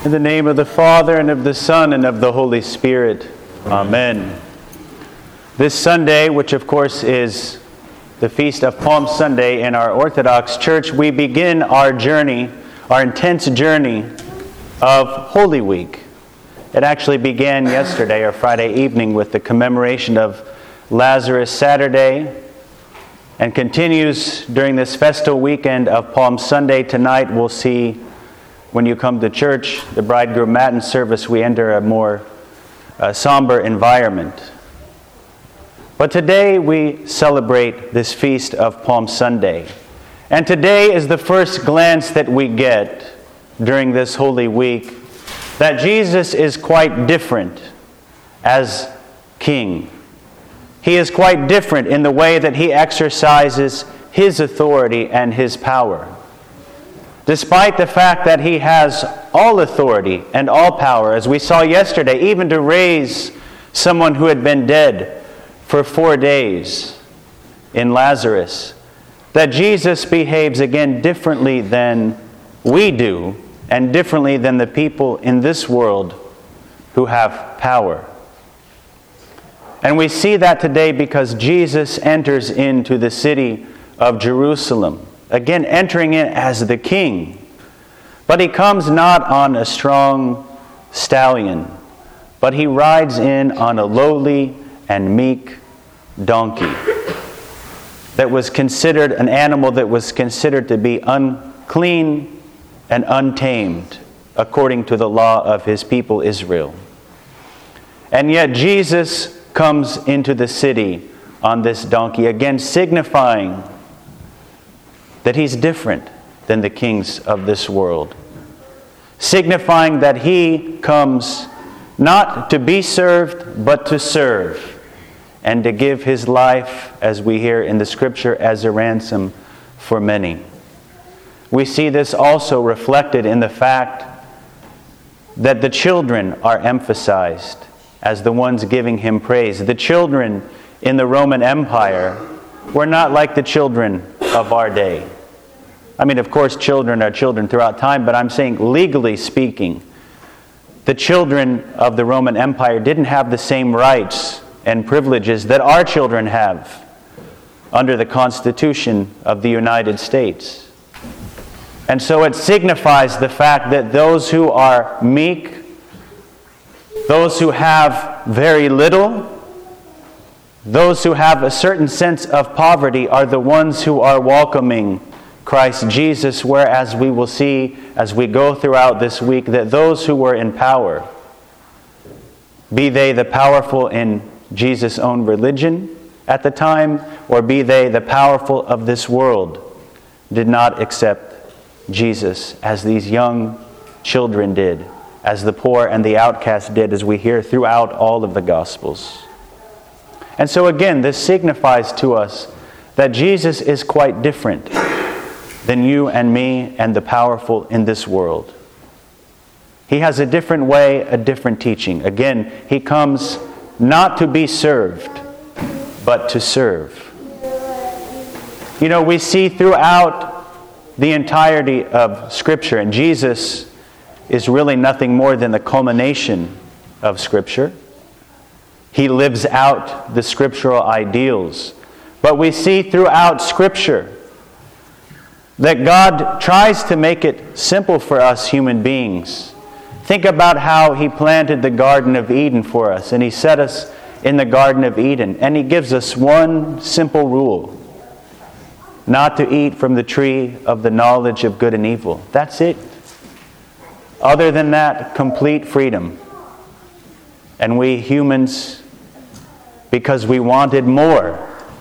In the name of the Father, and of the Son, and of the Holy Spirit. Amen. This Sunday, which of course is the Feast of Palm Sunday in our Orthodox Church, we begin our journey, our intense journey of Holy Week. It actually began yesterday or Friday evening with the commemoration of Lazarus Saturday and continues during this festal weekend of Palm Sunday. Tonight we'll see, when you come to church, the bridegroom matin service, we enter a more somber environment. But today we celebrate this feast of Palm Sunday. And today is the first glance that we get during this Holy Week that Jesus is quite different as King. He is quite different in the way that he exercises his authority and his power. Despite the fact that he has all authority and all power, as we saw yesterday, even to raise someone who had been dead for 4 days in Lazarus, that Jesus behaves again differently than we do and differently than the people in this world who have power. And we see that today because Jesus enters into the city of Jerusalem, again entering in as the king. But he comes not on a strong stallion, but he rides in on a lowly and meek donkey that was considered an animal that was considered to be unclean and untamed according to the law of his people Israel. And yet Jesus comes into the city on this donkey, again signifying that he's different than the kings of this world, signifying that he comes not to be served, but to serve, and to give his life, as we hear in the Scripture, as a ransom for many. We see this also reflected in the fact that the children are emphasized as the ones giving him praise. The children in the Roman Empire were not like the children of our day. I mean, of course, children are children throughout time, but I'm saying, legally speaking, the children of the Roman Empire didn't have the same rights and privileges that our children have under the Constitution of the United States. And so it signifies the fact that those who are meek, those who have very little, those who have a certain sense of poverty are the ones who are welcoming Christ Jesus, whereas we will see as we go throughout this week that those who were in power, be they the powerful in Jesus' own religion at the time, or be they the powerful of this world, did not accept Jesus as these young children did, as the poor and the outcast did, as we hear throughout all of the Gospels. And so again, this signifies to us that Jesus is quite different than you and me and the powerful in this world. He has a different way, a different teaching. Again, he comes not to be served, but to serve. You know, we see throughout the entirety of Scripture, and Jesus is really nothing more than the culmination of Scripture. He lives out the scriptural ideals. But we see throughout Scripture that God tries to make it simple for us human beings. Think about how he planted the Garden of Eden for us, and he set us in the Garden of Eden, and he gives us one simple rule: not to eat from the tree of the knowledge of good and evil. That's it. Other than that, complete freedom. And we humans, because we wanted more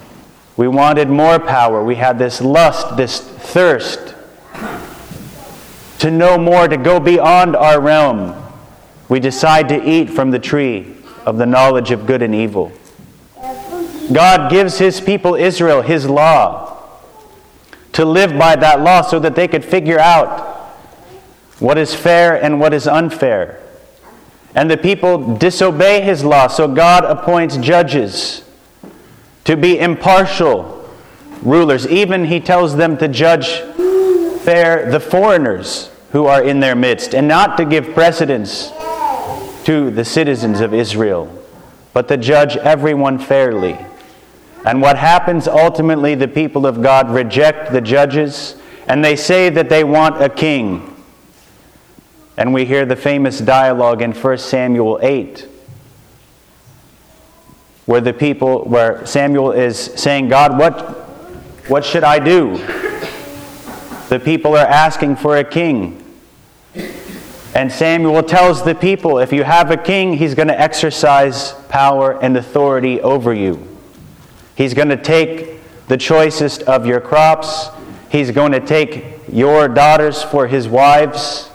power, we had this lust, this thirst to know more, to go beyond our realm, we decide to eat from the tree of the knowledge of good and evil. God gives his people Israel his law to live by that law so that they could figure out what is fair and what is unfair. And the people disobey his law, so God appoints judges to be impartial rulers. Even he tells them to judge fair the foreigners who are in their midst, and not to give precedence to the citizens of Israel, but to judge everyone fairly. And what happens ultimately, the people of God reject the judges, and they say that they want a king. And we hear the famous dialogue in 1 Samuel 8, where Samuel is saying, God, what should I do? The people are asking for a king. And Samuel tells the people, if you have a king, he's going to exercise power and authority over you. He's going to take the choicest of your crops. He's going to take your daughters for his wives.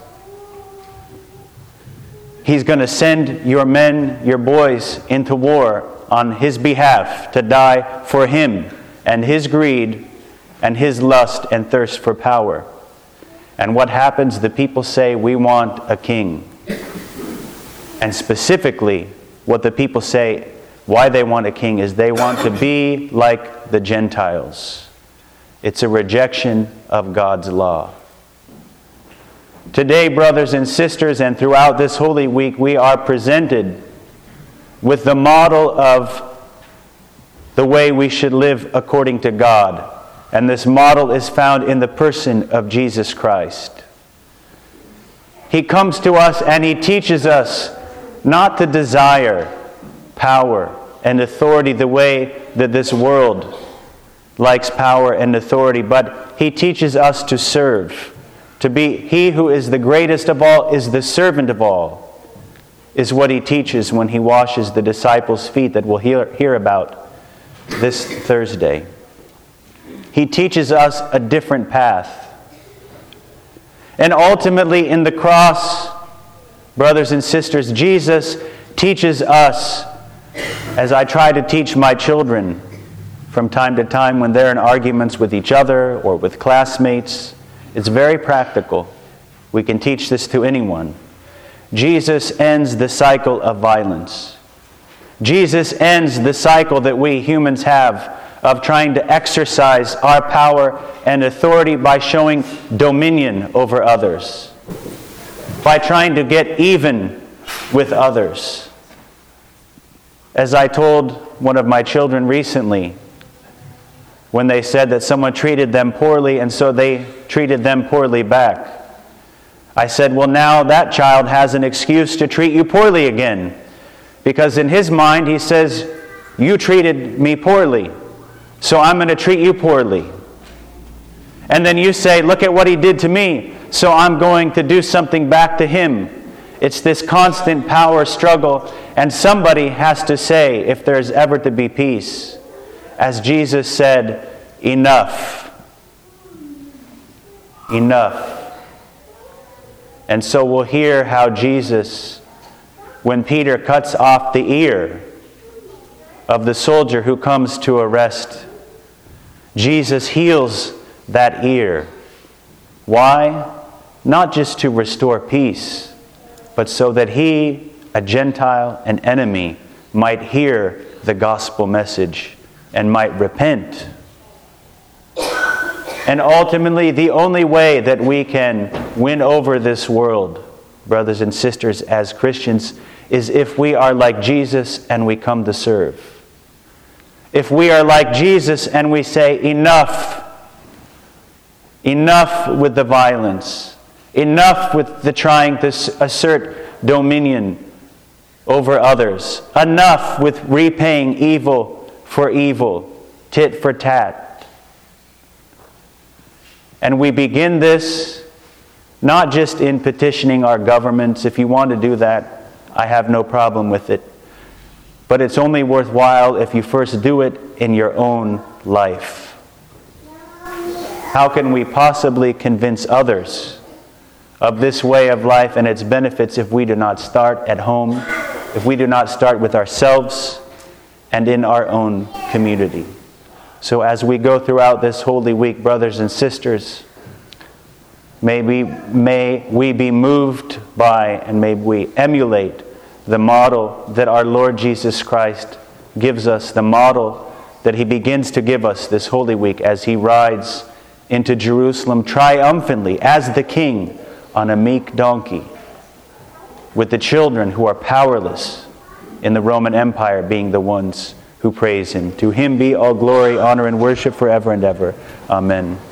He's going to send your men, your boys, into war on his behalf to die for him and his greed and his lust and thirst for power. And what happens? The people say, we want a king. And specifically, what the people say, why they want a king, is they want to be like the Gentiles. It's a rejection of God's law. Today, brothers and sisters, and throughout this Holy Week, we are presented with the model of the way we should live according to God. And this model is found in the person of Jesus Christ. He comes to us and he teaches us not to desire power and authority the way that this world likes power and authority, but he teaches us to serve. To be he who is the greatest of all is the servant of all, is what he teaches when he washes the disciples' feet that we'll hear about this Thursday. He teaches us a different path. And ultimately in the cross, brothers and sisters, Jesus teaches us, as I try to teach my children from time to time when they're in arguments with each other or with classmates. It's very practical. We can teach this to anyone. Jesus ends the cycle of violence. Jesus ends the cycle that we humans have of trying to exercise our power and authority by showing dominion over others, by trying to get even with others. As I told one of my children recently, when they said that someone treated them poorly and so they treated them poorly back, I said, well, now that child has an excuse to treat you poorly again. Because in his mind, he says, you treated me poorly, so I'm going to treat you poorly. And then you say, look at what he did to me, so I'm going to do something back to him. It's this constant power struggle, and somebody has to say, if there's ever to be peace, as Jesus said, enough. Enough. And so we'll hear how Jesus, when Peter cuts off the ear of the soldier who comes to arrest, Jesus heals that ear. Why? Not just to restore peace, but so that he, a Gentile, an enemy, might hear the gospel message and might repent. And ultimately, the only way that we can win over this world, brothers and sisters, as Christians, is if we are like Jesus and we come to serve. If we are like Jesus and we say, enough. Enough with the violence. Enough with the trying to assert dominion over others. Enough with repaying evil for evil, tit for tat. And we begin this not just in petitioning our governments. If you want to do that, I have no problem with it. But it's only worthwhile if you first do it in your own life. How can we possibly convince others of this way of life and its benefits if we do not start at home, if we do not start with ourselves and in our own community? So as we go throughout this Holy Week, brothers and sisters, may we be moved by and may we emulate the model that our Lord Jesus Christ gives us, the model that he begins to give us this Holy Week as he rides into Jerusalem triumphantly as the King on a meek donkey, with the children who are powerless in the Roman Empire being the ones who praise him. To him be all glory, honor, and worship forever and ever. Amen.